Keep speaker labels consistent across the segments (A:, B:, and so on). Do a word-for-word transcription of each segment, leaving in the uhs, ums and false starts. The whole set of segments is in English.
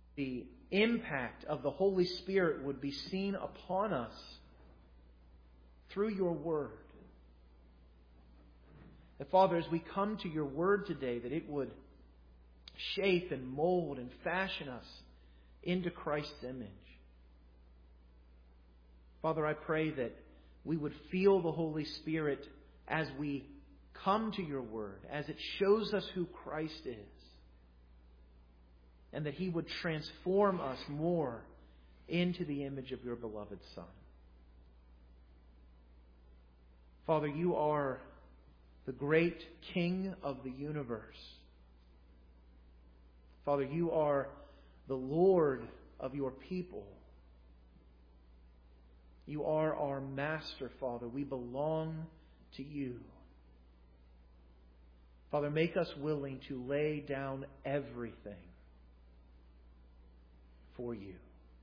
A: the impact of the Holy Spirit would be seen upon us through your Word. That, Father, as we come to your Word today, that it would shape and mold and fashion us into Christ's image. Father, I pray that we would feel the Holy Spirit as we come to your Word, as it shows us who Christ is. And that He would transform us more into the image of your beloved Son. Father, you are the great King of the universe. Father, you are the Lord of your people. You are our Master, Father. We belong to you. Father, make us willing to lay down everything for you.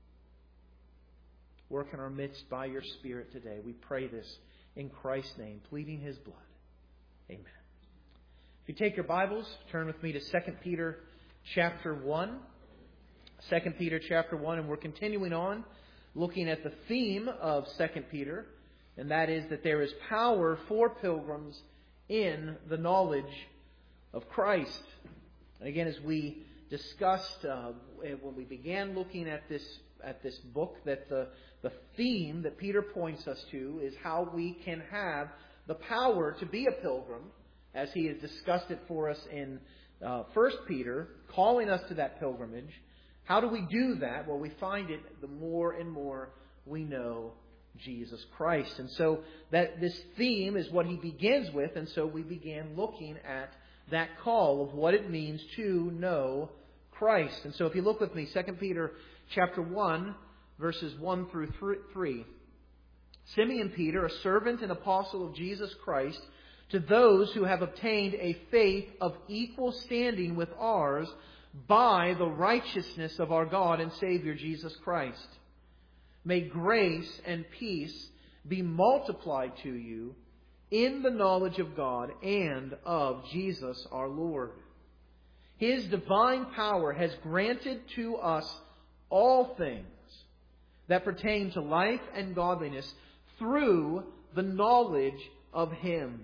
A: Work in our midst by your Spirit today. We pray this in Christ's name, pleading His blood. Amen. If you take your Bibles, turn with me to Second Peter chapter one. Second Peter chapter one, and we're continuing on looking at the theme of Second Peter, and that is that there is power for pilgrims in the knowledge of Christ. And again, as we discussed uh, when we began looking at this at this book, that the, the theme that Peter points us to is how we can have the power to be a pilgrim, as he has discussed it for us in uh, First Peter, calling us to that pilgrimage. How do we do that? Well, we find it the more and more we know Jesus Christ. And so that this theme is what he begins with, and so we began looking at that call of what it means to know Christ. And so if you look with me, Second Peter chapter one, verses one through three. Simeon Peter, a servant and apostle of Jesus Christ, to those who have obtained a faith of equal standing with ours by the righteousness of our God and Savior Jesus Christ. May grace and peace be multiplied to you in the knowledge of God and of Jesus our Lord. His divine power has granted to us all things that pertain to life and godliness through the knowledge of Him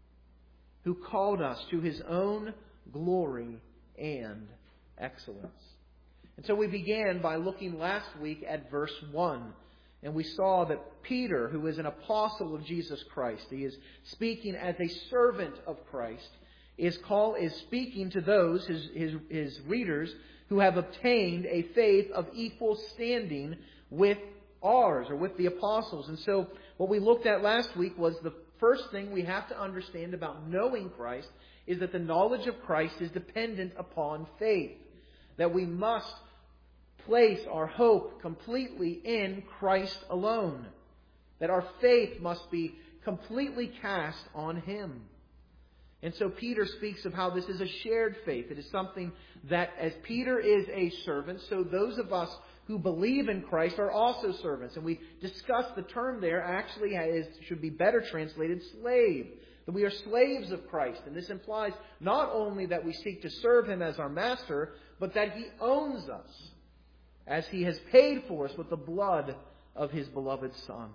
A: who called us to His own glory and excellence. And so we began by looking last week at verse one. And we saw that Peter, who is an apostle of Jesus Christ, he is speaking as a servant of Christ, is call is speaking to those, his, his, his readers, who have obtained a faith of equal standing with ours, or with the apostles. And so what we looked at last week was the first thing we have to understand about knowing Christ is that the knowledge of Christ is dependent upon faith. That we must place our hope completely in Christ alone. That our faith must be completely cast on Him. And so Peter speaks of how this is a shared faith. It is something that as Peter is a servant, so those of us who believe in Christ are also servants. And we discussed the term there actually is, should be better translated slave. That we are slaves of Christ. And this implies not only that we seek to serve Him as our master, but that He owns us as He has paid for us with the blood of His beloved Son.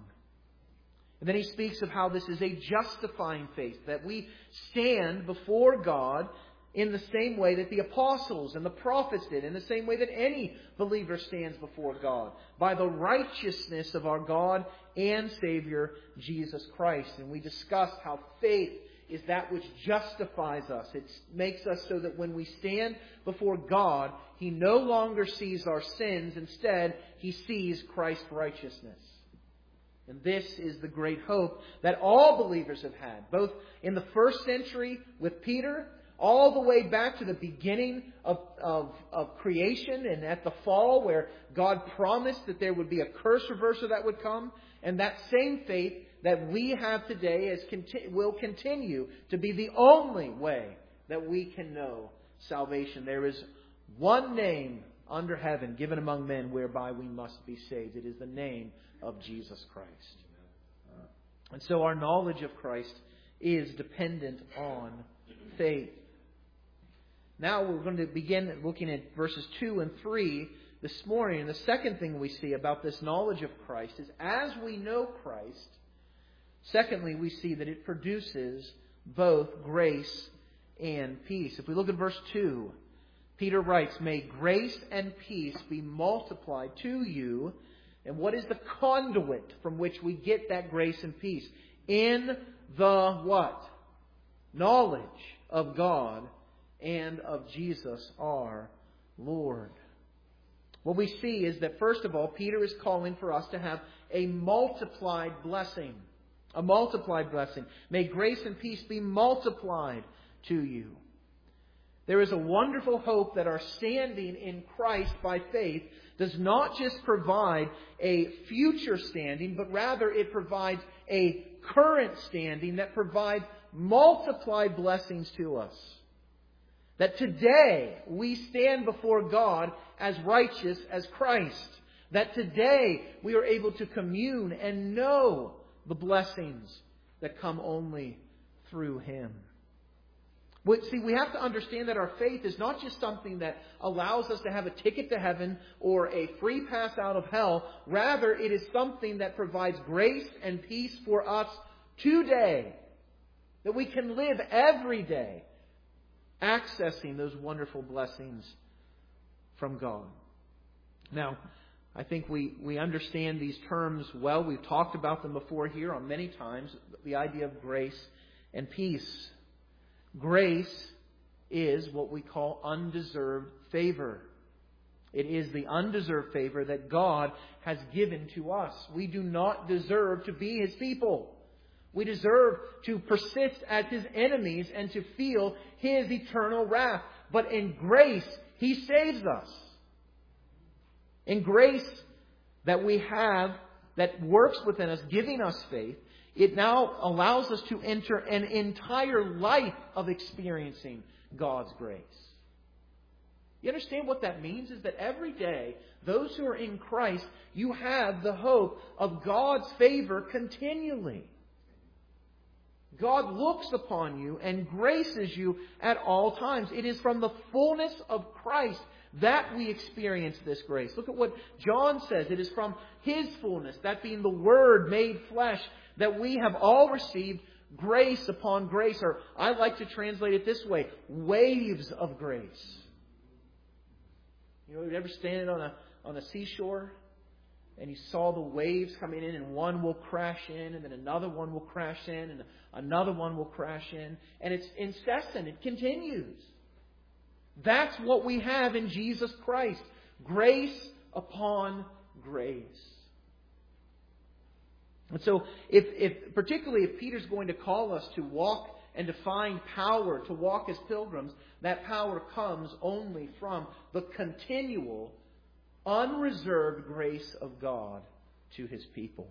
A: And then he speaks of how this is a justifying faith, that we stand before God in the same way that the apostles and the prophets did, in the same way that any believer stands before God, by the righteousness of our God and Savior, Jesus Christ. And we discussed how faith is that which justifies us. It makes us so that when we stand before God, He no longer sees our sins. Instead, He sees Christ's righteousness. And this is the great hope that all believers have had, both in the first century with Peter, all the way back to the beginning of, of, of creation and at the fall, where God promised that there would be a curse reversal that would come. And that same faith that we have today is, will continue to be the only way that we can know salvation. There is one name under heaven given among men whereby we must be saved. It is the name of Jesus Christ. And so our knowledge of Christ is dependent on faith. Now we're going to begin looking at verses two and three this morning. And the second thing we see about this knowledge of Christ is as we know Christ, secondly, we see that it produces both grace and peace. If we look at verse two, Peter writes, "May grace and peace be multiplied to you." And what is the conduit from which we get that grace and peace? In the what? Knowledge of God and of Jesus our Lord. What we see is that, first of all, Peter is calling for us to have a multiplied blessing. A multiplied blessing. May grace and peace be multiplied to you. There is a wonderful hope that our standing in Christ by faith does not just provide a future standing, but rather it provides a current standing that provides multiplied blessings to us. That today we stand before God as righteous as Christ. That today we are able to commune and know the blessings that come only through Him. See, we have to understand that our faith is not just something that allows us to have a ticket to heaven or a free pass out of hell. Rather, it is something that provides grace and peace for us today. That we can live every day accessing those wonderful blessings from God. Now, I think we, we understand these terms well. We've talked about them before here on many times. The idea of grace and peace. Grace is what we call undeserved favor. It is the undeserved favor that God has given to us. We do not deserve to be His people. We deserve to persist as His enemies and to feel His eternal wrath. But in grace, He saves us. In grace that we have, that works within us, giving us faith, it now allows us to enter an entire life of experiencing God's grace. You understand what that means? Is that every day, those who are in Christ, you have the hope of God's favor continually. God looks upon you and graces you at all times. It is from the fullness of Christ that we experience this grace. Look at what John says. It is from His fullness, that being the Word made flesh, that we have all received grace upon grace. Or I like to translate it this way, waves of grace. You know, you ever stand on a on a seashore and you saw the waves coming in, and one will crash in, and then another one will crash in, and another one will crash in, and it's incessant. It continues. That's what we have in Jesus Christ. Grace upon grace. And so, if, if particularly if Peter's going to call us to walk and to find power, to walk as pilgrims, that power comes only from the continual, unreserved grace of God to His people.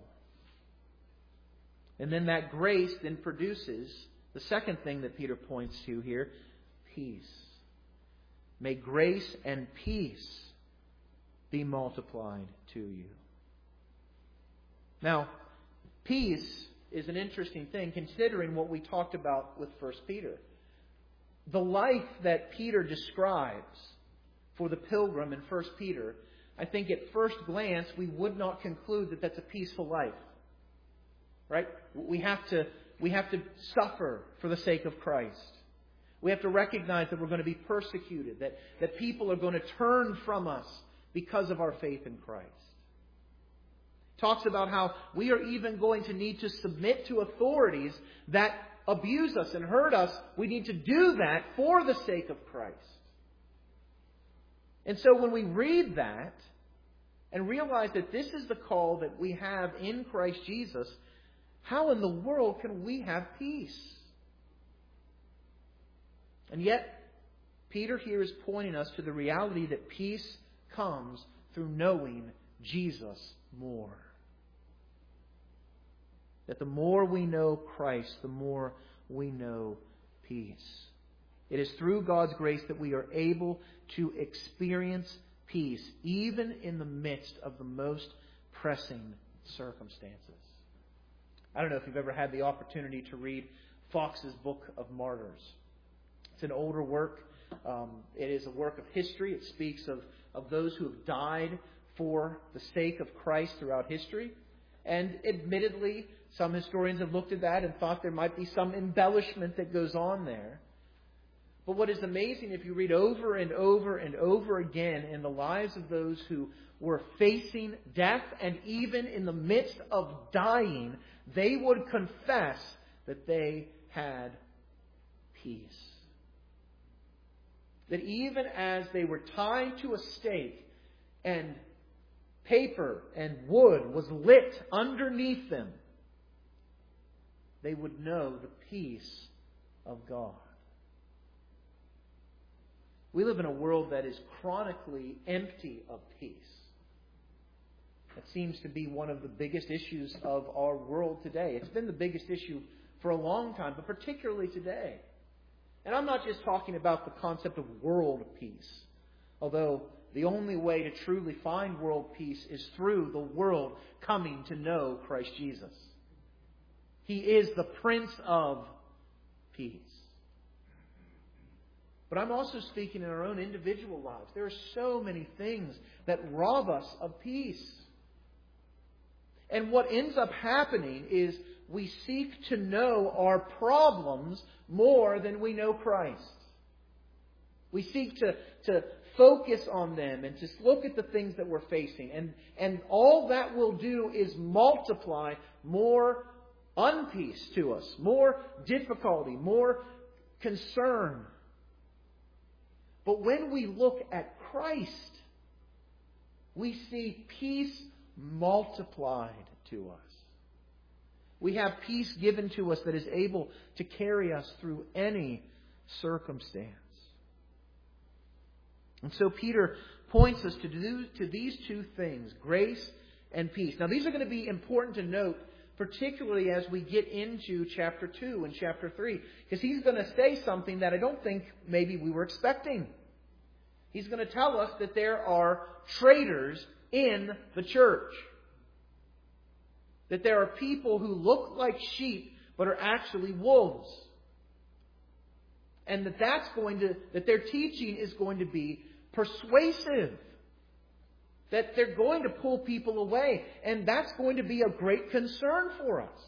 A: And then that grace then produces the second thing that Peter points to here, peace. May grace and peace be multiplied to you. Now, peace is an interesting thing considering what we talked about with First Peter. The life that Peter describes for the pilgrim in First Peter, I think at first glance we would not conclude that that's a peaceful life. Right? We have to, we have to suffer for the sake of Christ. We have to recognize that we're going to be persecuted, that, that people are going to turn from us because of our faith in Christ. Talks about how we are even going to need to submit to authorities that abuse us and hurt us. We need to do that for the sake of Christ. And so when we read that and realize that this is the call that we have in Christ Jesus, how in the world can we have peace? And yet, Peter here is pointing us to the reality that peace comes through knowing Jesus more. That the more we know Christ, the more we know peace. It is through God's grace that we are able to experience peace, even in the midst of the most pressing circumstances. I don't know if you've ever had the opportunity to read Fox's Book of Martyrs. It's an older work. Um, it is a work of history. It speaks of of those who have died for the sake of Christ throughout history. And admittedly, some historians have looked at that and thought there might be some embellishment that goes on there. But what is amazing, if you read over and over and over again in the lives of those who were facing death, and even in the midst of dying, they would confess that they had peace. That even as they were tied to a stake and paper and wood was lit underneath them, they would know the peace of God. We live in a world that is chronically empty of peace. That seems to be one of the biggest issues of our world today. It's been the biggest issue for a long time, but particularly today. And I'm not just talking about the concept of world peace, although the only way to truly find world peace is through the world coming to know Christ Jesus. He is the Prince of Peace. But I'm also speaking in our own individual lives. There are so many things that rob us of peace. And what ends up happening is we seek to know our problems more than we know Christ. We seek to, to focus on them and to look at the things that we're facing. And, and all that will do is multiply more unpeace to us, more difficulty, more concern. But when we look at Christ, we see peace multiplied to us. We have peace given to us that is able to carry us through any circumstance. And so Peter points us to do to these two things, grace and peace. Now these are going to be important to note, particularly as we get into chapter two and chapter three, because he's going to say something that I don't think maybe we were expecting. He's going to tell us that there are traitors in the church. That there are people who look like sheep but are actually wolves. And that that's going to that their teaching is going to be persuasive. That they're going to pull people away. And that's going to be a great concern for us.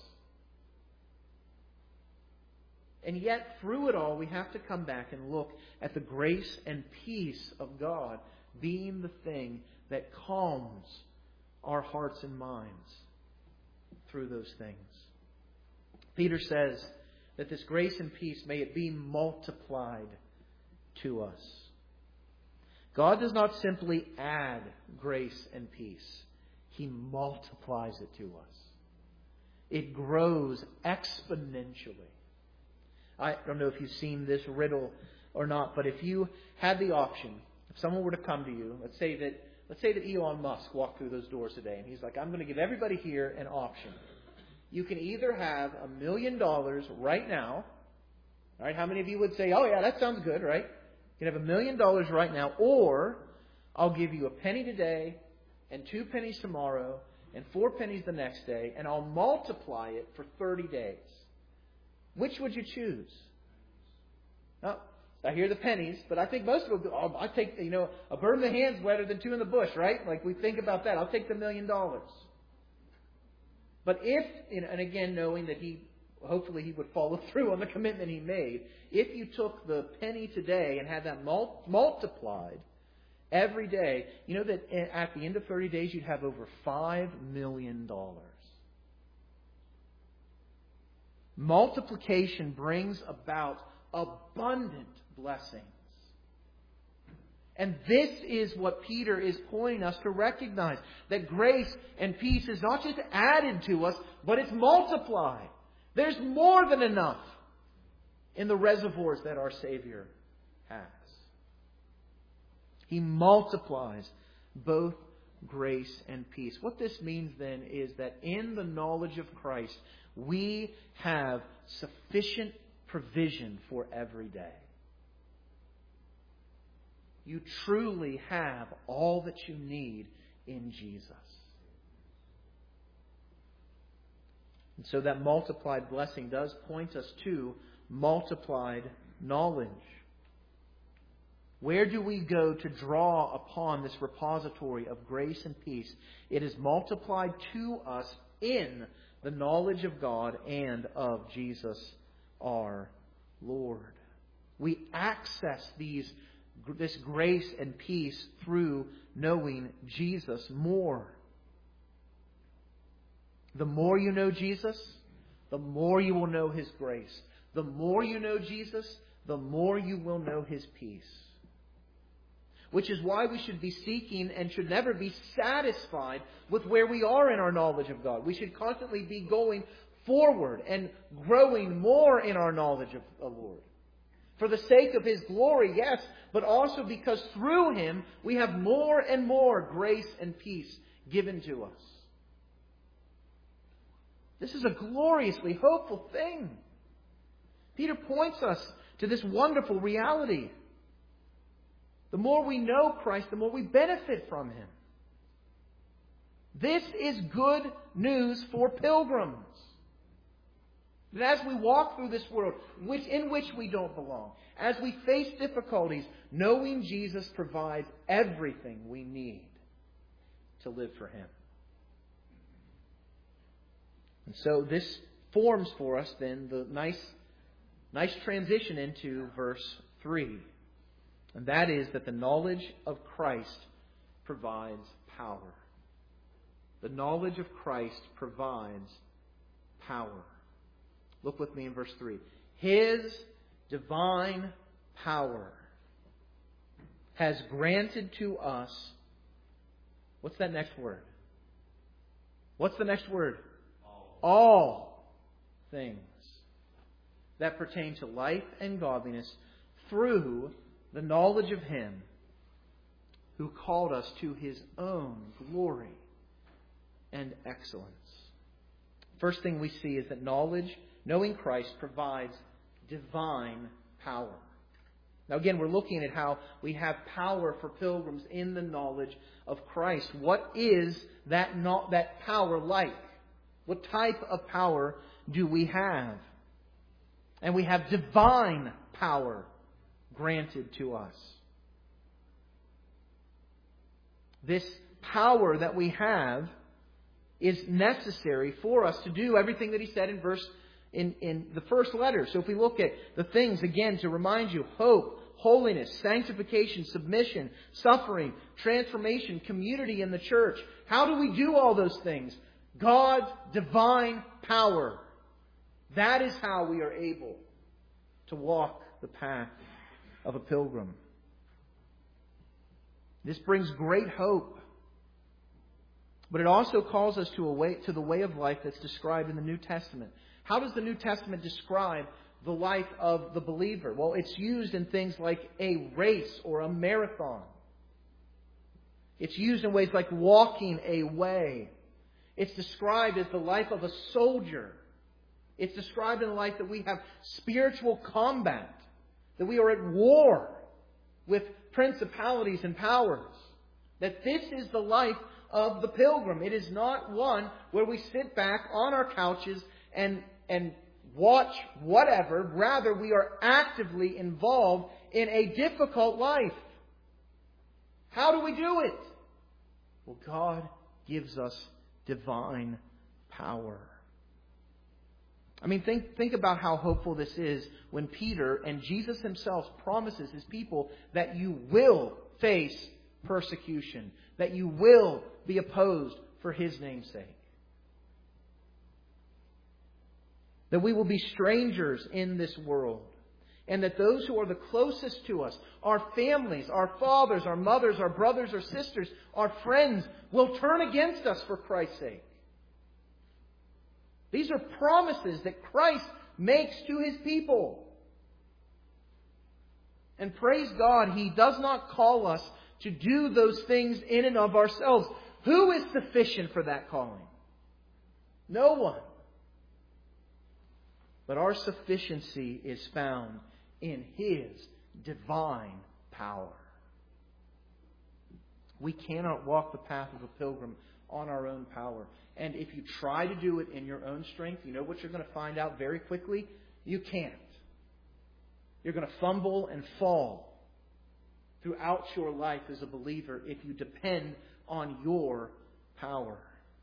A: And yet, through it all, we have to come back and look at the grace and peace of God being the thing that calms our hearts and minds through those things. Peter says that this grace and peace, may it be multiplied to us. God does not simply add grace and peace. He multiplies it to us. It grows exponentially. I don't know if you've seen this riddle or not, but if you had the option, if someone were to come to you, let's say that let's say that Elon Musk walked through those doors today, and he's like, I'm going to give everybody here an option. You can either have a million dollars right now. All right, how many of you would say, oh yeah, that sounds good, right? You can have a million dollars right now, or I'll give you a penny today, and two pennies tomorrow, and four pennies the next day, and I'll multiply it for thirty days. Which would you choose? Now, I hear the pennies, but I think most of them, oh, I take, you know, a bird in the hand's better than two in the bush, right? Like we think about that. I'll take the million dollars. But if, and again, knowing that he, hopefully he would follow through on the commitment he made, if you took the penny today and had that mul- multiplied every day, you know that at the end of thirty days you'd have over five million dollars. Multiplication brings about abundant blessings. And this is what Peter is pointing us to recognize. That grace and peace is not just added to us, but it's multiplied. There's more than enough in the reservoirs that our Savior has. He multiplies both grace and peace. What this means then is that in the knowledge of Christ, we have sufficient provision for every day. You truly have all that you need in Jesus. And so that multiplied blessing does point us to multiplied knowledge. Where do we go to draw upon this repository of grace and peace? It is multiplied to us in the knowledge of God and of Jesus our Lord. We access these, this grace and peace through knowing Jesus more. The more you know Jesus, the more you will know His grace. The more you know Jesus, the more you will know His peace. Which is why we should be seeking and should never be satisfied with where we are in our knowledge of God. We should constantly be going forward and growing more in our knowledge of the Lord. For the sake of His glory, yes, but also because through Him we have more and more grace and peace given to us. This is a gloriously hopeful thing. Peter points us to this wonderful reality. The more we know Christ, the more we benefit from Him. This is good news for pilgrims. That as we walk through this world which, in which we don't belong, as we face difficulties, knowing Jesus provides everything we need to live for Him. And so this forms for us then the nice, nice transition into verse three. And that is that the knowledge of Christ provides power. The knowledge of Christ provides power. Look with me in verse three. His divine power has granted to us... What's that next word? What's the next word? All. All things that pertain to life and godliness through the knowledge of Him who called us to His own glory and excellence. First thing we see is that knowledge, knowing Christ, provides divine power. Now again, we're looking at how we have power for pilgrims in the knowledge of Christ. What is that, not, that power like? What type of power do we have? And we have divine power granted to us. This power that we have is necessary for us to do everything that he said in verse in, in the first letter. So if we look at the things again to remind you, hope, holiness, sanctification, submission, suffering, transformation, community in the church. How do we do all those things? God's divine power. That is how we are able to walk the path of a pilgrim. This brings great hope. But it also calls us to a way, to the way of life that's described in the New Testament. How does the New Testament describe the life of the believer? Well, it's used in things like a race or a marathon. It's used in ways like walking a way. It's described as the life of a soldier. It's described in the life that we have spiritual combat, that we are at war with principalities and powers. That this is the life of the pilgrim. It is not one where we sit back on our couches and, and watch whatever. Rather, we are actively involved in a difficult life. How do we do it? Well, God gives us divine power. I mean, think, think about how hopeful this is when Peter and Jesus himself promises his people that you will face persecution, that you will be opposed for his name's sake. That we will be strangers in this world. And that those who are the closest to us, our families, our fathers, our mothers, our brothers or sisters, our friends, will turn against us for Christ's sake. These are promises that Christ makes to His people. And praise God, He does not call us to do those things in and of ourselves. Who is sufficient for that calling? No one. But our sufficiency is found in His divine power. We cannot walk the path of a pilgrim on our own power. And if you try to do it in your own strength, you know what you're going to find out very quickly? You can't. You're going to fumble and fall. throughout your life as a believer if you depend on your power.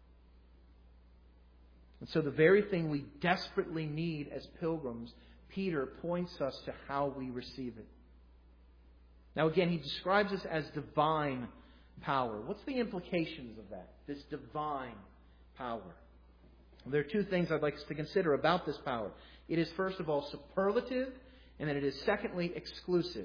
A: And so the very thing we desperately need as pilgrims, Peter points us to how we receive it. Now again, he describes this as divine power. What's the implications of that? This divine power. Well, there are two things I'd like us to consider about this power. It is, first of all, superlative, and then it is, secondly, exclusive.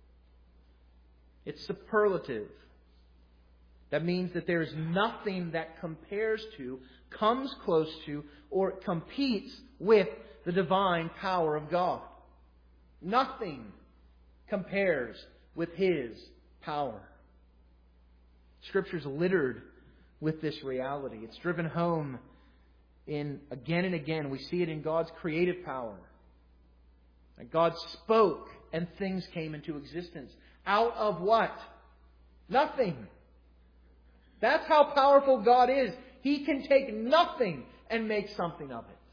A: It's superlative. That means that there is nothing that compares to, comes close to, or competes with the divine power of God. Nothing compares with His power. Scripture is littered with this reality. It's driven home in again and again. We see it in God's creative power. God spoke and things came into existence. Out of what? Nothing. That's how powerful God is. He can take nothing and make something of it.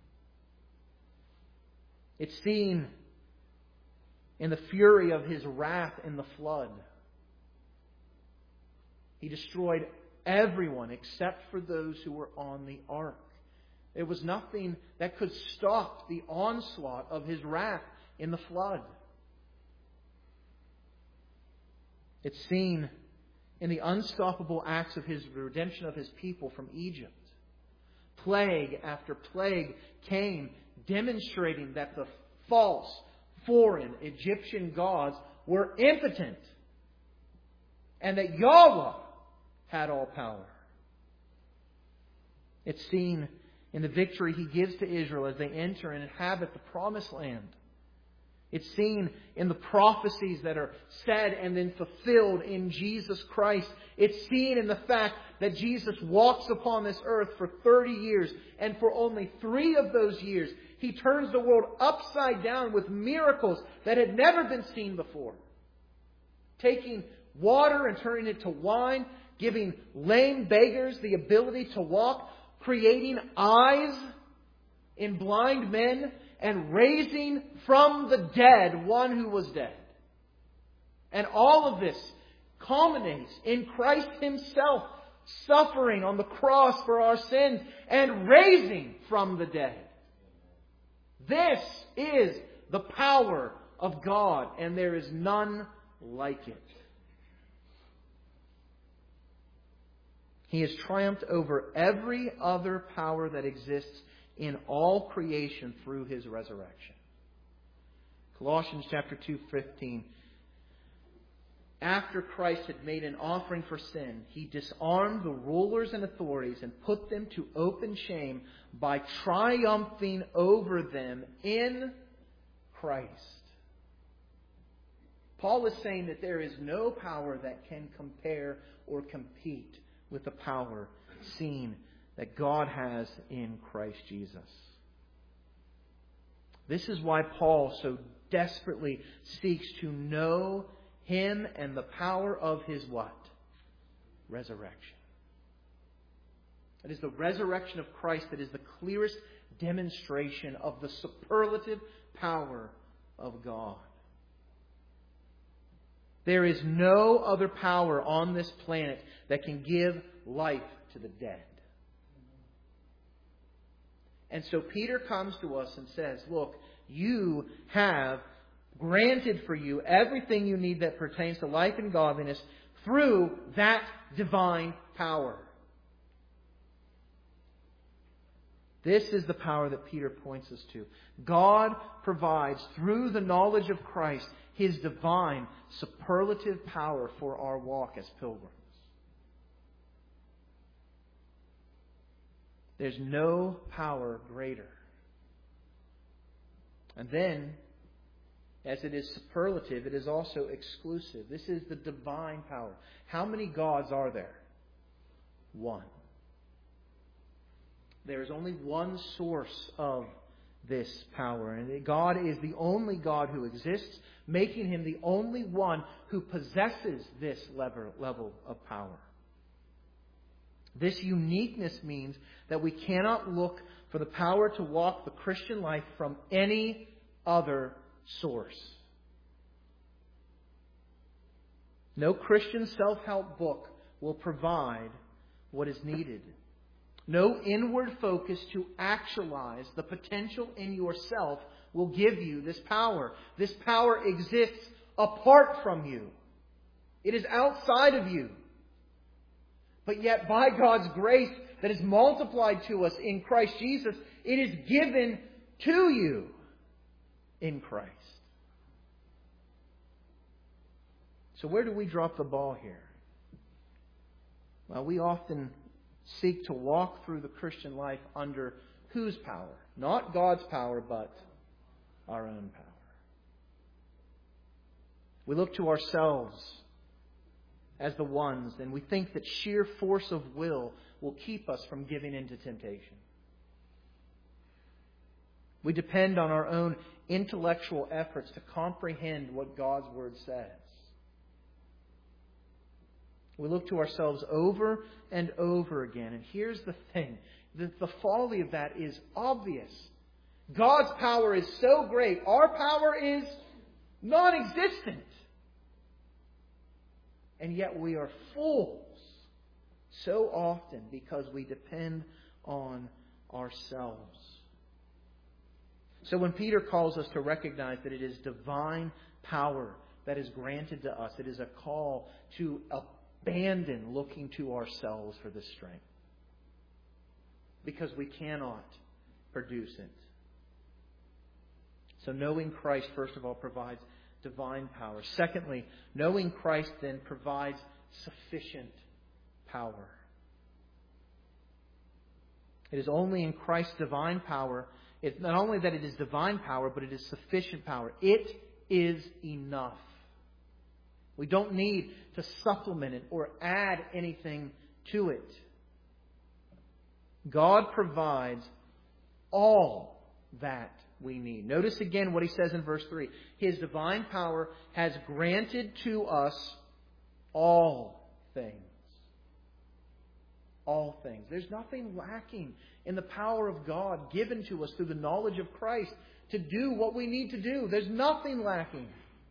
A: It's seen in the fury of His wrath in the flood. He destroyed everyone except for those who were on the ark. There was nothing that could stop the onslaught of His wrath in the flood. It's seen in the unstoppable acts of His redemption of His people from Egypt. Plague after plague came, demonstrating that the false, foreign Egyptian gods were impotent and that Yahweh had all power. It's seen in the victory He gives to Israel as they enter and inhabit the promised land. It's seen in the prophecies that are said and then fulfilled in Jesus Christ. It's seen in the fact that Jesus walks upon this earth for thirty years, and for only three of those years, He turns the world upside down with miracles that had never been seen before. Taking water and turning it to wine, giving lame beggars the ability to walk, creating eyes in blind men, and raising from the dead one who was dead. And all of this culminates in Christ Himself suffering on the cross for our sins and raising from the dead. This is the power of God, and there is none like it. He has triumphed over every other power that exists in all creation through His resurrection. Colossians chapter two fifteen. After Christ had made an offering for sin, He disarmed the rulers and authorities and put them to open shame by triumphing over them in Christ. Paul is saying that there is no power that can compare or compete with the power seen that God has in Christ Jesus. This is why Paul so desperately seeks to know Him and the power of His what? Resurrection. It is the resurrection of Christ that is the clearest demonstration of the superlative power of God. There is no other power on this planet that can give life to the dead. And so Peter comes to us and says, look, you have granted for you everything you need that pertains to life and godliness through that divine power. This is the power that Peter points us to. God provides through the knowledge of Christ His divine superlative power for our walk as pilgrims. There's no power greater. And then, as it is superlative, it is also exclusive. This is the divine power. How many gods are there? One. There is only one source of this power. And God is the only God who exists, making Him the only one who possesses this level of power. This uniqueness means that we cannot look for the power to walk the Christian life from any other source. No Christian self-help book will provide what is needed. No inward focus to actualize the potential in yourself will give you this power. This power exists apart from you. It is outside of you. But yet, by God's grace that is multiplied to us in Christ Jesus, it is given to you in Christ. So where do we drop the ball here? Well, we often seek to walk through the Christian life under whose power? Not God's power, but our own power. We look to ourselves as the ones, and we think that sheer force of will will keep us from giving in to temptation. We depend on our own intellectual efforts to comprehend what God's Word says. We look to ourselves over and over again. And here's the thing. The, the folly of that is obvious. God's power is so great. Our power is non-existent. And yet we are fools so often because we depend on ourselves. So when Peter calls us to recognize that it is divine power that is granted to us, it is a call to abandon looking to ourselves for this strength. Because we cannot produce it. So knowing Christ, first of all, provides divine power. Secondly, knowing Christ then provides sufficient power. It is only in Christ's divine power, it's not only that it is divine power, but it is sufficient power. It is enough. We don't need to supplement it or add anything to it. God provides all that we need. Notice again what he says in verse three. His divine power has granted to us all things. All things. There's nothing lacking in the power of God given to us through the knowledge of Christ to do what we need to do. There's nothing lacking.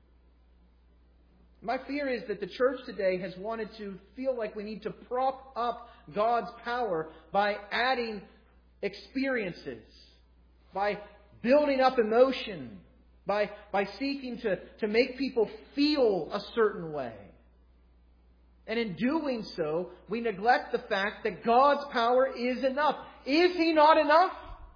A: My fear is that the church today has wanted to feel like we need to prop up God's power by adding experiences, by building up emotion, by, by seeking to, to make people feel a certain way. And in doing so, we neglect the fact that God's power is enough. Is He not enough?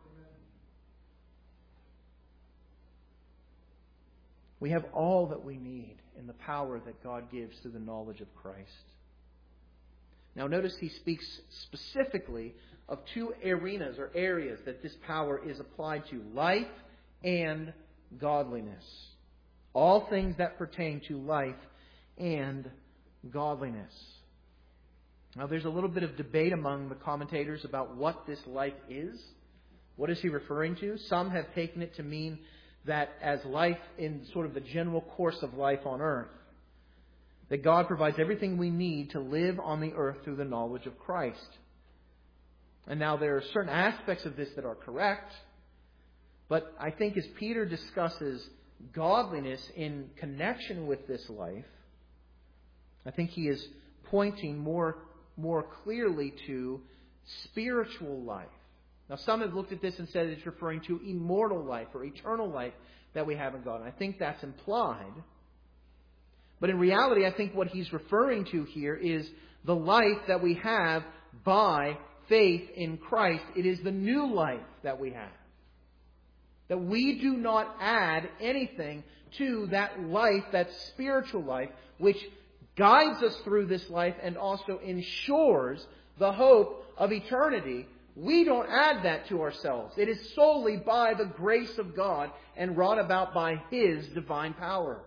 A: We have all that we need in the power that God gives through the knowledge of Christ. Now notice he speaks specifically of two arenas or areas that this power is applied to: life and godliness. All things that pertain to life and godliness. Now there's a little bit of debate among the commentators about what this life is. What is he referring to? Some have taken it to mean that as life in sort of the general course of life on earth, that God provides everything we need to live on the earth through the knowledge of Christ. And now there are certain aspects of this that are correct, but I think as Peter discusses godliness in connection with this life, I think he is pointing more, more clearly to spiritual life. Now, some have looked at this and said it's referring to immortal life or eternal life that we have in God. And I think that's implied. But in reality, I think what he's referring to here is the life that we have by faith in Christ. It is the new life that we have. That we do not add anything to that life, that spiritual life, which guides us through this life and also ensures the hope of eternity. We don't add that to ourselves. It is solely by the grace of God and wrought about by His divine power.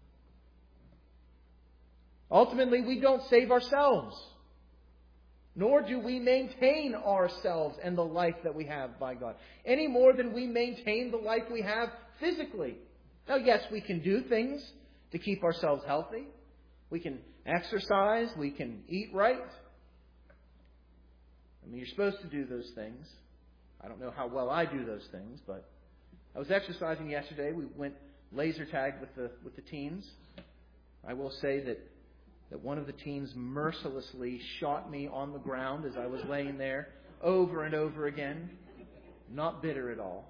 A: Ultimately, we don't save ourselves, nor do we maintain ourselves and the life that we have by God, any more than we maintain the life we have physically. Now, yes, we can do things to keep ourselves healthy. We can exercise. We can eat right. I mean, you're supposed to do those things. I don't know how well I do those things, but I was exercising yesterday. We went laser tag with the with the teens. I will say that that one of the teens mercilessly shot me on the ground as I was laying there over and over again. Not bitter at all.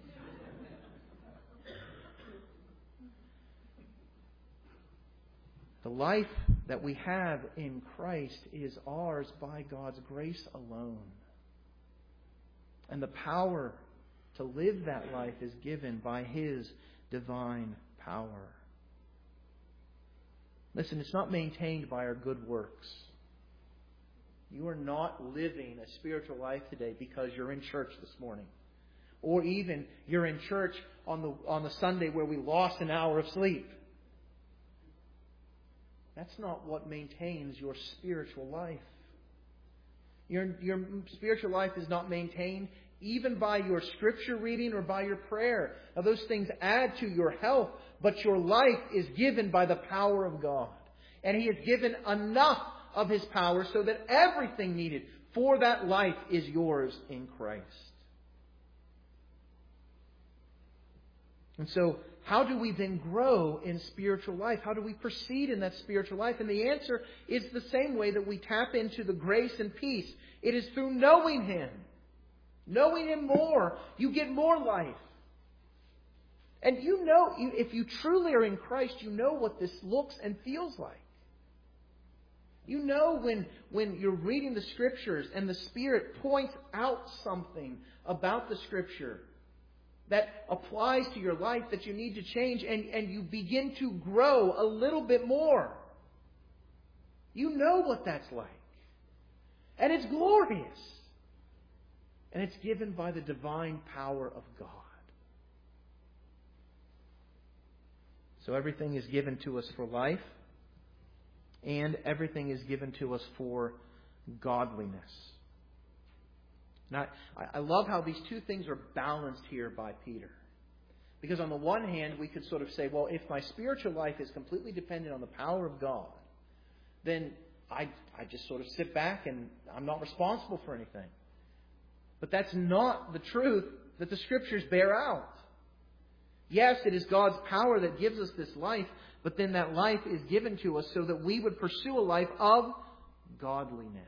A: The life that we have in Christ is ours by God's grace alone. And the power to live that life is given by His divine power. Listen, it's not maintained by our good works. You are not living a spiritual life today because you're in church this morning. Or even you're in church on the, on the Sunday where we lost an hour of sleep. That's not what maintains your spiritual life. Your, your spiritual life is not maintained even by your scripture reading or by your prayer. Now, those things add to your health, but your life is given by the power of God. And He has given enough of His power so that everything needed for that life is yours in Christ. And so, how do we then grow in spiritual life? How do we proceed in that spiritual life? And the answer is the same way that we tap into the grace and peace. It is through knowing Him. Knowing Him more, you get more life. And you know, if you truly are in Christ, you know what this looks and feels like. You know when, when you're reading the Scriptures and the Spirit points out something about the Scripture that applies to your life that you need to change, and, and you begin to grow a little bit more. You know what that's like. And it's glorious. And it's given by the divine power of God. So everything is given to us for life, and everything is given to us for godliness. Now, I love how these two things are balanced here by Peter. Because on the one hand, we could sort of say, well, if my spiritual life is completely dependent on the power of God, then I, I just sort of sit back and I'm not responsible for anything. But that's not the truth that the Scriptures bear out. Yes, it is God's power that gives us this life, but then that life is given to us so that we would pursue a life of godliness.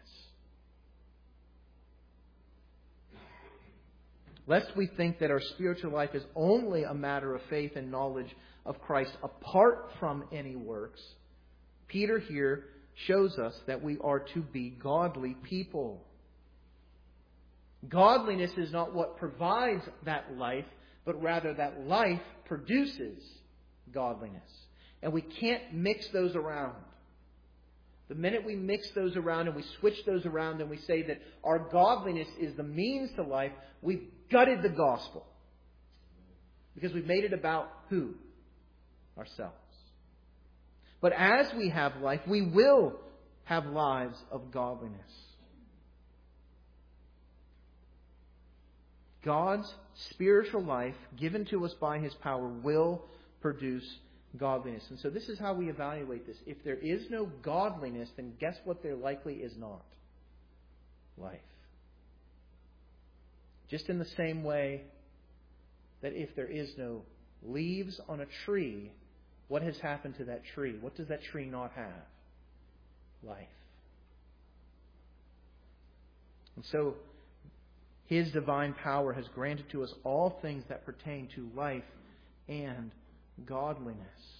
A: Lest we think that our spiritual life is only a matter of faith and knowledge of Christ apart from any works, Peter here shows us that we are to be godly people. Godliness is not what provides that life, but rather that life produces godliness. And we can't mix those around. The minute we mix those around and we switch those around and we say that our godliness is the means to life, we've gutted the gospel. Because we've made it about who? Ourselves. But as we have life, we will have lives of godliness. God's spiritual life given to us by His power will produce godliness. And so this is how we evaluate this. If there is no godliness, then guess what there likely is not? Life. Just in the same way that if there is no leaves on a tree, what has happened to that tree? What does that tree not have? Life. And so His divine power has granted to us all things that pertain to life and godliness.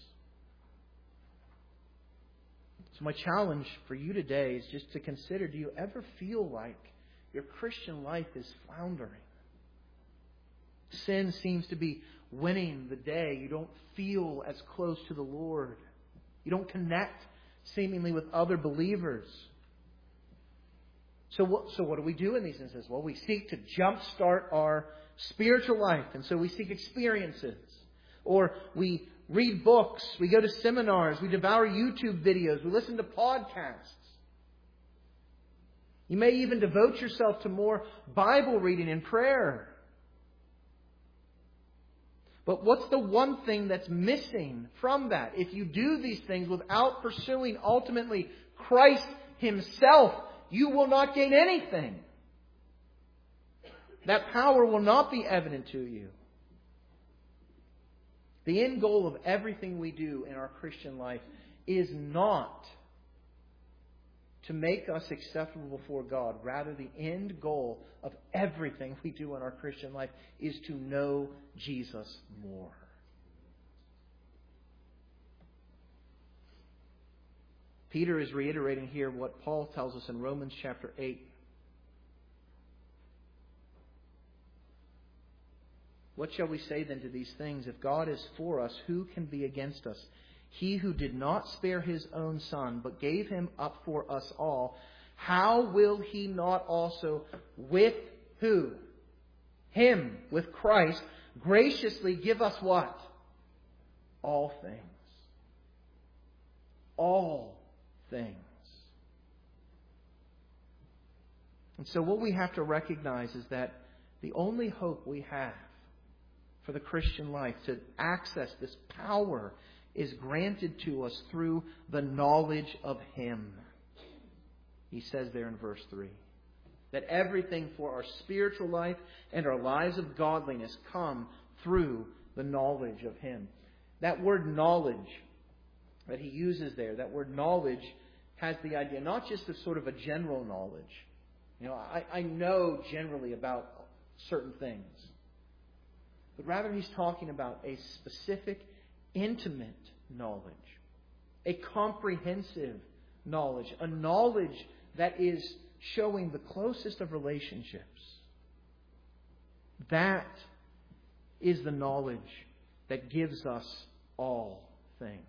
A: So my challenge for you today is just to consider, do you ever feel like your Christian life is floundering? Sin seems to be winning the day. You don't feel as close to the Lord. You don't connect seemingly with other believers. So what, so what do we do in these instances? Well, we seek to jumpstart our spiritual life. And so we seek experiences. Or we read books. We go to seminars. We devour YouTube videos. We listen to podcasts. You may even devote yourself to more Bible reading and prayer. But what's the one thing that's missing from that? If you do these things without pursuing ultimately Christ Himself, you will not gain anything. That power will not be evident to you. The end goal of everything we do in our Christian life is not to make us acceptable before God. Rather, the end goal of everything we do in our Christian life is to know Jesus more. Peter is reiterating here what Paul tells us in Romans chapter eight. What shall we say then to these things? If God is for us, who can be against us? He who did not spare His own Son, but gave Him up for us all, how will He not also with who? Him, with Christ, graciously give us what? All things. All things. And so what we have to recognize is that the only hope we have for the Christian life, to access this power, is granted to us through the knowledge of Him. He says there in verse three that everything for our spiritual life and our lives of godliness come through the knowledge of Him. That word knowledge that he uses there, that word knowledge, has the idea not just of sort of a general knowledge. You know, I, I know generally about certain things. But rather he's talking about a specific, intimate knowledge. A comprehensive knowledge. A knowledge that is showing the closest of relationships. That is the knowledge that gives us all things.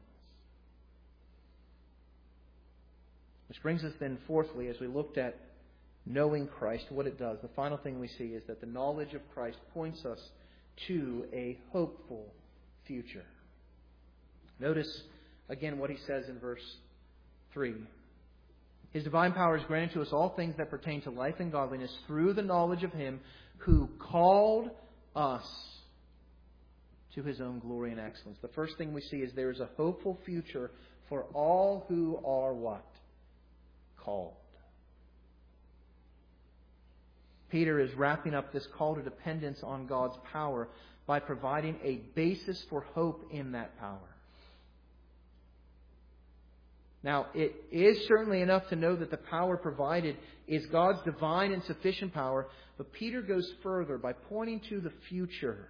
A: Which brings us then, fourthly, as we looked at knowing Christ, what it does. The final thing we see is that the knowledge of Christ points us to a hopeful future. Notice again what he says in verse three. His divine power has granted to us all things that pertain to life and godliness through the knowledge of Him who called us to His own glory and excellence. The first thing we see is there is a hopeful future for all who are what? Called. Peter is wrapping up this call to dependence on God's power by providing a basis for hope in that power. Now, it is certainly enough to know that the power provided is God's divine and sufficient power, but Peter goes further by pointing to the future.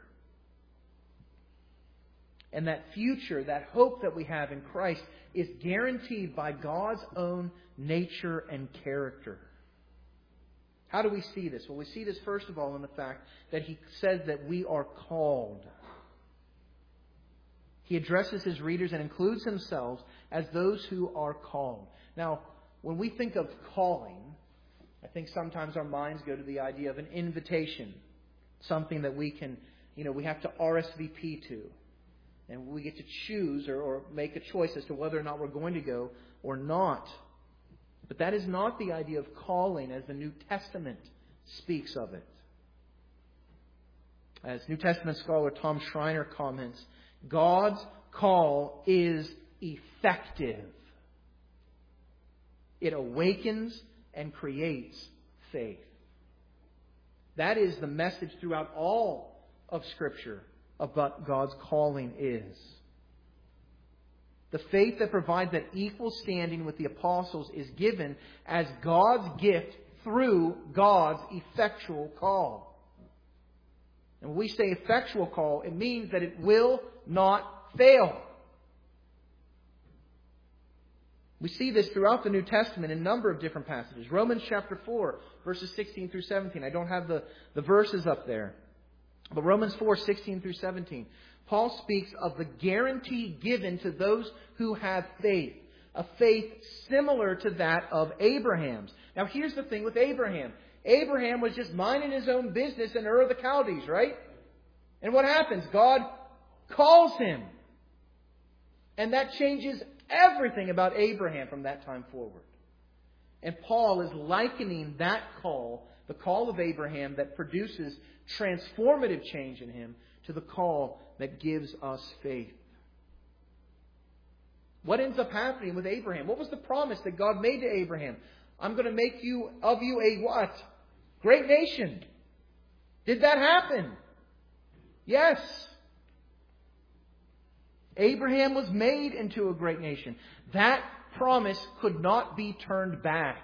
A: And that future, that hope that we have in Christ, is guaranteed by God's own nature and character. How do we see this? Well, we see this first of all in the fact that he says that we are called. He addresses his readers and includes himself as those who are called. Now, when we think of calling, I think sometimes our minds go to the idea of an invitation. Something that we can, you know, we have to R S V P to. And we get to choose or, or make a choice as to whether or not we're going to go or not. But that is not the idea of calling as the New Testament speaks of it. As New Testament scholar Tom Schreiner comments, God's call is effective. It awakens and creates faith. That is the message throughout all of Scripture of what God's calling is. The faith that provides that equal standing with the apostles is given as God's gift through God's effectual call. And when we say effectual call, it means that it will not fail. We see this throughout the New Testament in a number of different passages. Romans chapter four, verses sixteen through seventeen. I don't have the, the verses up there. But Romans four, sixteen through seventeen. Paul speaks of the guarantee given to those who have faith. A faith similar to that of Abraham's. Now here's the thing with Abraham. Abraham was just minding his own business in Ur of the Chaldees, right? And what happens? God calls him. And that changes everything about Abraham from that time forward. And Paul is likening that call, the call of Abraham that produces transformative change in him, to the call that gives us faith. What ends up happening with Abraham? What was the promise that God made to Abraham? I'm going to make you of you a what? Great nation. Did that happen? Yes. Abraham was made into a great nation. That promise could not be turned back.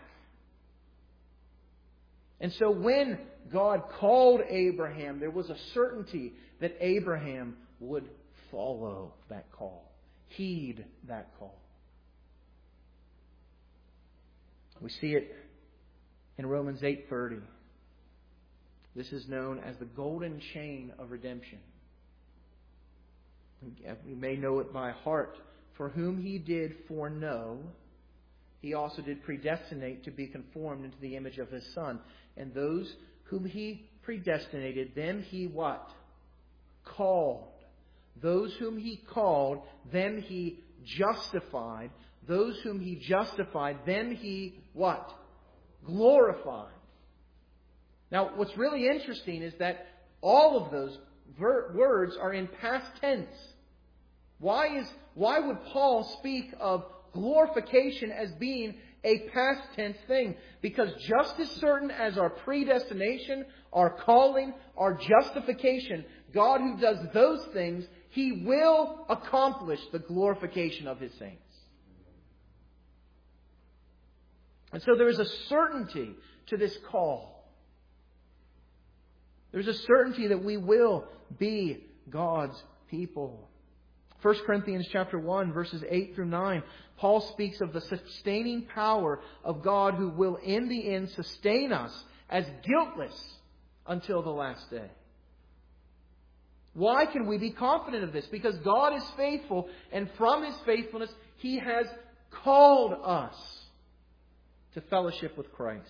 A: And so when God called Abraham, there was a certainty that Abraham would follow that call, heed that call. We see it in Romans eight thirty. This is known as the golden chain of redemption. We may know it by heart. For whom He did foreknow, He also did predestinate to be conformed into the image of His Son. And those whom He predestinated, them He what? Called. Those whom He called, them He justified. Those whom He justified, them He what? Glorified. Now, what's really interesting is that all of those ver- words are in past tense. Why is why would Paul speak of glorification as being a past tense thing? Because just as certain as our predestination, our calling, our justification, God who does those things, He will accomplish the glorification of His saints. And so there is a certainty to this call. There's a certainty that we will be God's people. First Corinthians chapter one, verses eight through nine, Paul speaks of the sustaining power of God who will in the end sustain us as guiltless until the last day. Why can we be confident of this? Because God is faithful, and from His faithfulness He has called us to fellowship with Christ.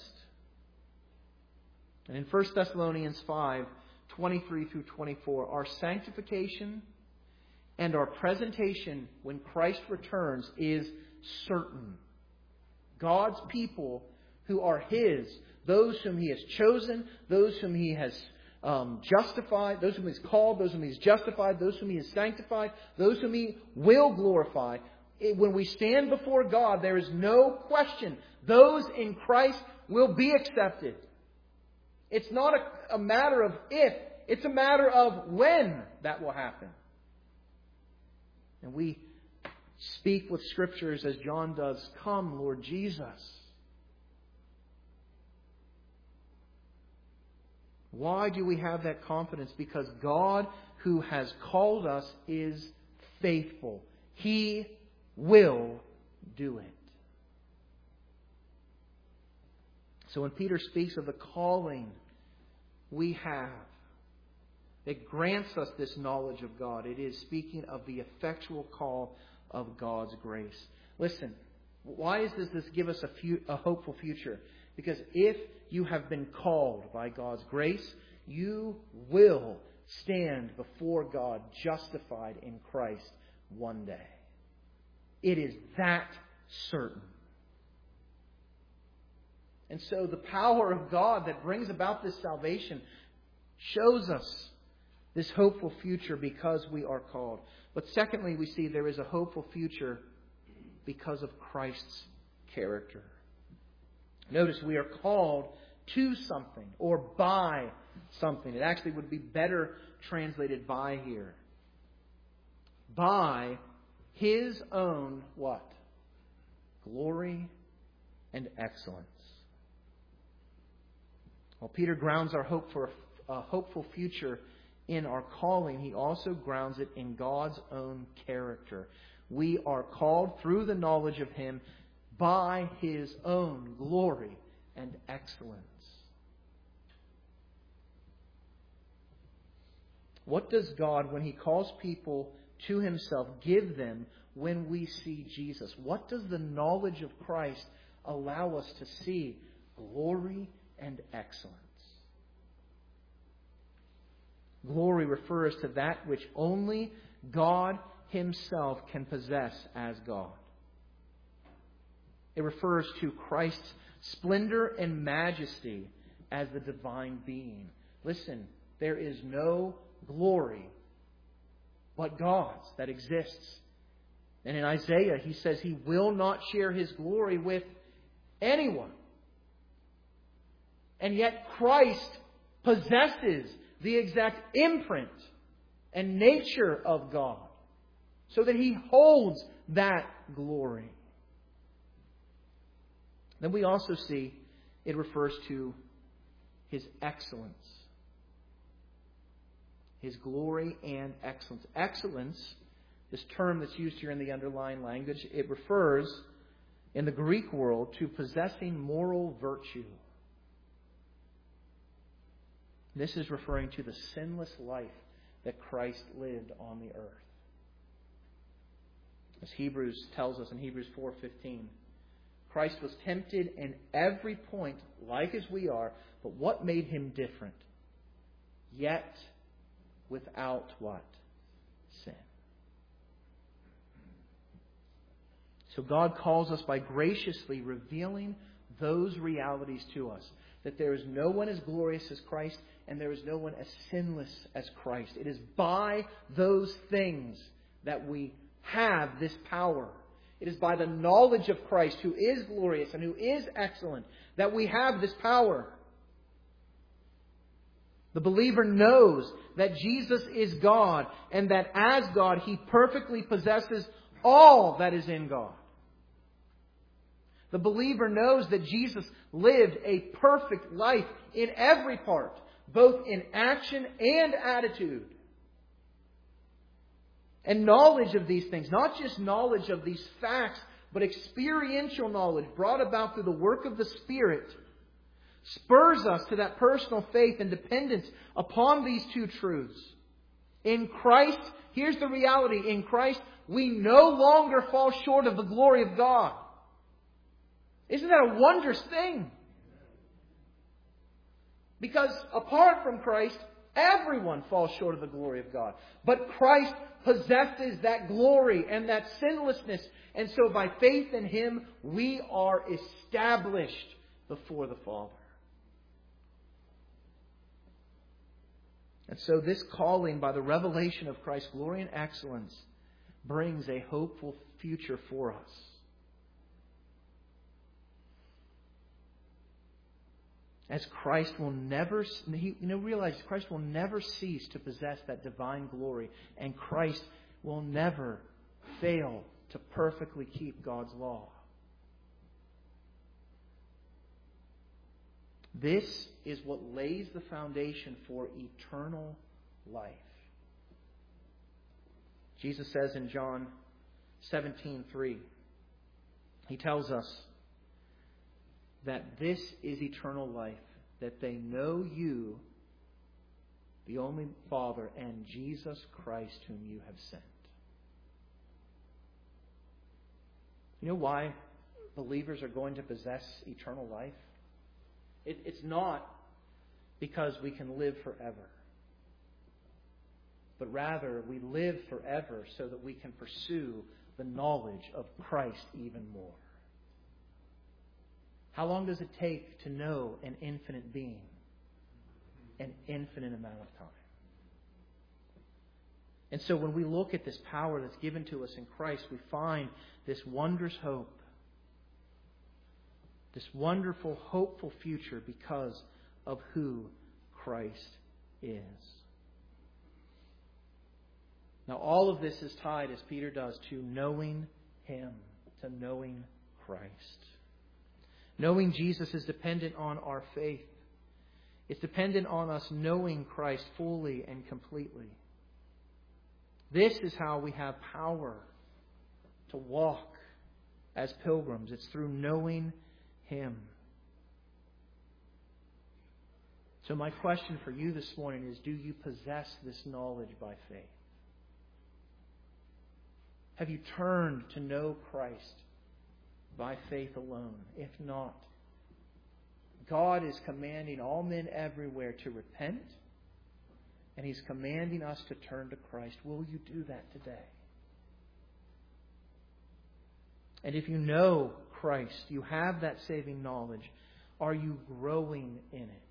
A: And in First Thessalonians five, twenty-three through twenty-four, our sanctification and our presentation when Christ returns is certain. God's people who are His, those whom He has chosen, those whom He has um, justified, those whom He has called, those whom He has justified, those whom He has sanctified, those whom He will glorify. When we stand before God, there is no question. Those in Christ will be accepted. It's not a, a matter of if, it's a matter of when that will happen. And we speak with Scriptures as John does, "Come, Lord Jesus." Why do we have that confidence? Because God who has called us is faithful. He will do it. So when Peter speaks of the calling we have that grants us this knowledge of God, it is speaking of the effectual call of God's grace. Listen, why is this, this give us a, few, a hopeful future? Because if you have been called by God's grace, you will stand before God justified in Christ one day. It is that certain. And so the power of God that brings about this salvation shows us this hopeful future because we are called. But secondly, we see there is a hopeful future because of Christ's character. Notice we are called to something or by something. It actually would be better translated by here. By His own what? Glory and excellence. While Peter grounds our hope for a hopeful future in our calling, he also grounds it in God's own character. We are called through the knowledge of Him by His own glory and excellence. What does God, when He calls people to Himself, give them when we see Jesus? What does the knowledge of Christ allow us to see? Glory and excellence. Glory refers to that which only God Himself can possess as God. It refers to Christ's splendor and majesty as the divine being. Listen, there is no glory but God's that exists. And in Isaiah, He says He will not share His glory with anyone. And yet Christ possesses the exact imprint and nature of God, so that He holds that glory. Then we also see it refers to His excellence. His glory and excellence. Excellence, this term that's used here in the underlying language, it refers in the Greek world to possessing moral virtue. This is referring to the sinless life that Christ lived on the earth. As Hebrews tells us in Hebrews four fifteen, Christ was tempted in every point like as we are, but what made Him different? Yet without what? Sin. So God calls us by graciously revealing those realities to us. That there is no one as glorious as Christ, and there is no one as sinless as Christ. It is by those things that we have this power. It is by the knowledge of Christ, who is glorious and who is excellent, that we have this power. The believer knows that Jesus is God, and that as God, He perfectly possesses all that is in God. The believer knows that Jesus lived a perfect life in every part, both in action and attitude. And knowledge of these things, not just knowledge of these facts, but experiential knowledge brought about through the work of the Spirit, spurs us to that personal faith and dependence upon these two truths. In Christ, here's the reality. In Christ, we no longer fall short of the glory of God. Isn't that a wondrous thing? Because apart from Christ, everyone falls short of the glory of God. But Christ possesses that glory and that sinlessness. And so by faith in Him, we are established before the Father. And so this calling by the revelation of Christ's glory and excellence brings a hopeful future for us. As Christ will never, you know, realize Christ will never cease to possess that divine glory, and Christ will never fail to perfectly keep God's law. This is what lays the foundation for eternal life. Jesus says in John seventeen three, He tells us that this is eternal life, that they know You, the only Father, and Jesus Christ whom You have sent. You know why believers are going to possess eternal life? It, it's not because we can live forever, but rather we live forever so that we can pursue the knowledge of Christ even more. How long does it take to know an infinite being? An infinite amount of time. And so when we look at this power that's given to us in Christ, we find this wondrous hope. This wonderful, hopeful future because of who Christ is. Now all of this is tied, as Peter does, to knowing Him, to knowing Christ. Knowing Jesus is dependent on our faith. It's dependent on us knowing Christ fully and completely. This is how we have power to walk as pilgrims. It's through knowing Him. So my question for you this morning is, do you possess this knowledge by faith? Have you turned to know Christ by faith alone? If not, God is commanding all men everywhere to repent, and He's commanding us to turn to Christ. Will you do that today? And if you know Christ, you have that saving knowledge, are you growing in it?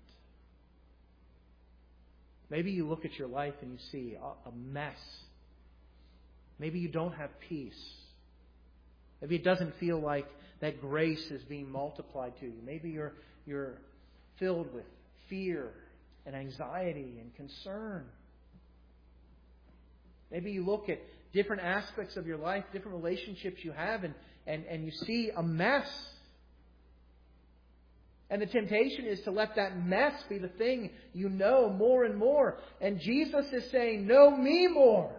A: Maybe you look at your life and you see a mess. Maybe you don't have peace. Maybe it doesn't feel like that grace is being multiplied to you. Maybe you're you're filled with fear and anxiety and concern. Maybe you look at different aspects of your life, different relationships you have, and, and, and you see a mess. And the temptation is to let that mess be the thing you know more and more. And Jesus is saying, know me more.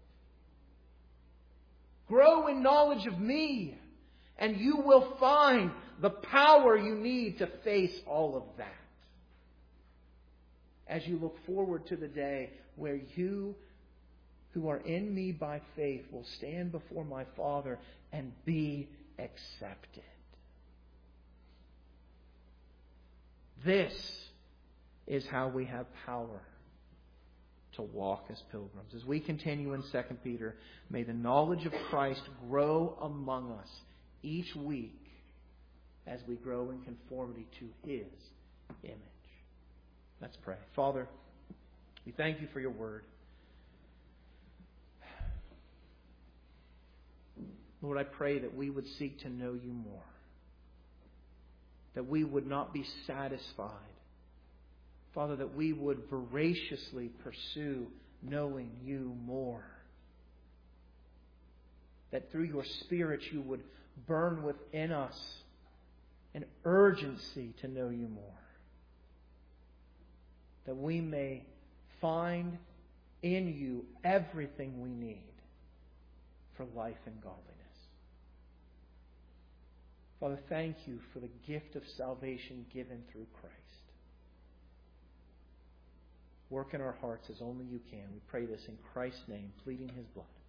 A: Grow in knowledge of me. And you will find the power you need to face all of that. As you look forward to the day where you who are in me by faith will stand before my Father and be accepted. This is how we have power to walk as pilgrims. As we continue in Second Peter, may the knowledge of Christ grow among us each week as we grow in conformity to His image. Let's pray. Father, we thank you for your word. Lord, I pray that we would seek to know you more. That we would not be satisfied. Father, that we would voraciously pursue knowing you more. That through your Spirit you would burn within us an urgency to know you more. That we may find in you everything we need for life and godliness. Father, thank you for the gift of salvation given through Christ. Work in our hearts as only you can. We pray this in Christ's name, pleading His blood.